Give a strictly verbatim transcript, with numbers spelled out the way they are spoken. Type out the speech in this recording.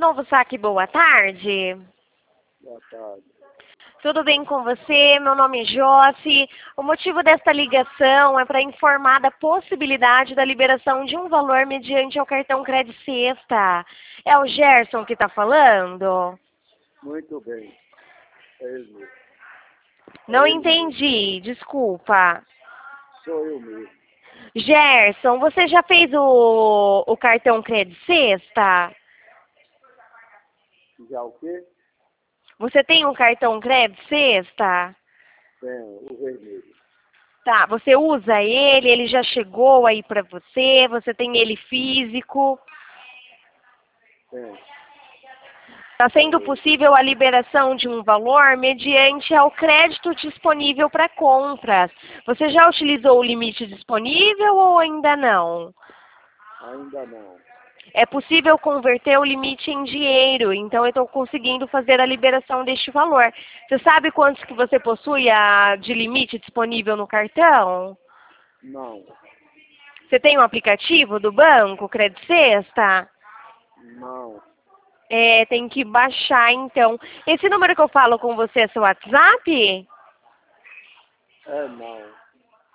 Novo Saque, boa tarde. Boa tarde. Tudo bem com você? Meu nome é Josi. O motivo desta ligação é para informar da possibilidade da liberação de um valor mediante ao cartão Crédito Sexta. É o Gerson que está falando? Muito bem. É ele mesmo. Não É ele entendi, desculpa. mesmo. Sou eu mesmo. Gerson, você já fez o, o cartão Crédito Sexta? Já o quê? Você tem um cartão Crédito Sexta? Tem, o vermelho. Tá, você usa ele, ele já chegou aí para você, você tem ele físico. Tem. Está sendo possível a liberação de um valor mediante ao crédito disponível para compras. Você já utilizou o limite disponível ou ainda não? Ainda não. É possível converter o limite em dinheiro, então eu estou conseguindo fazer a liberação deste valor. Você sabe quantos que você possui a, de limite disponível no cartão? Não. Você tem um aplicativo do banco, Crédito Sexta? Não. É, tem que baixar então. Esse número que eu falo com você é seu WhatsApp? É não.